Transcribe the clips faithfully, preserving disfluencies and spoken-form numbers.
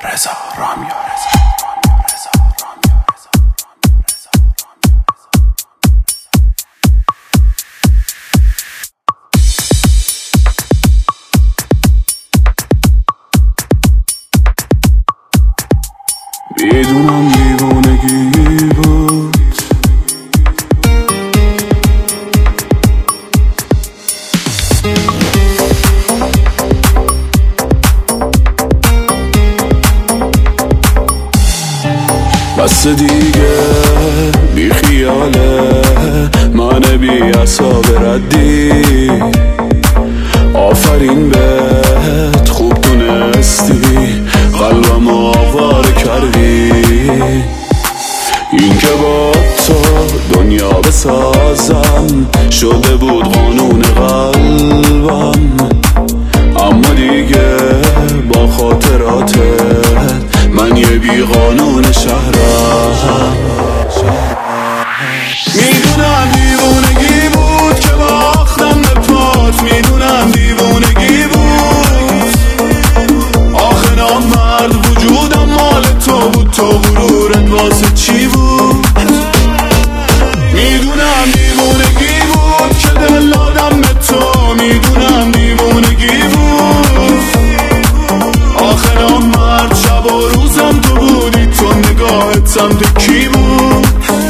رضا رامیا میدونم دیوانگی بود، بس دیگه بی خیاله من بی عصاب ردی. آفرین بهت خوب دونستی قلبم آواره کردی. این که با تو دنیا بسازم شده بود قانون قلبم، اما دیگه با خاطراتت من یه بی قانون شهرم. میدونم دیوونگی بود که باختم به پات، میدونم دیوونگی بود. آخه نامرد وجودم مال تو بود، تو غرورت واسه چی بود؟ میدونم دیوونگی بود که دل دادم به تو، میدونم دیوونگی بود. آخه نامرد شب و روزم تو بودی، تو نگاهت سمت کی بود؟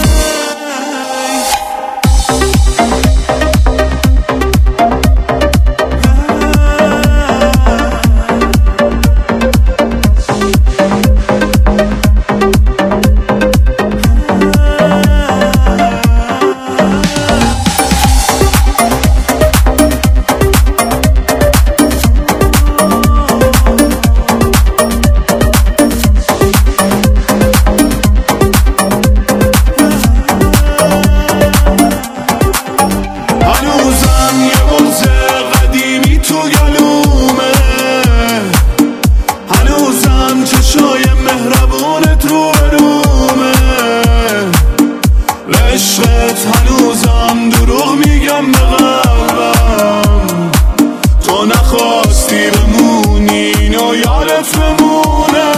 هنوزم دروغ میگم به قلبم، تو نخواستی بمونی اینو یادت بمونه.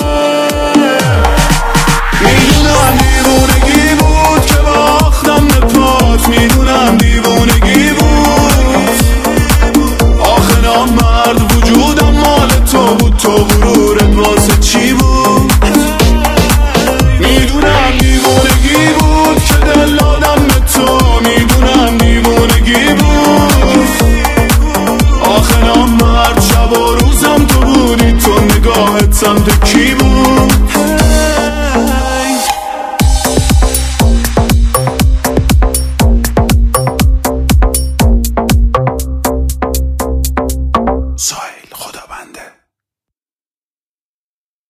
میدونم دیوونگی بود که باختم به پات، میدونم دیوونگی بود. آخه نامرد وجودم مال تو بود، تو بود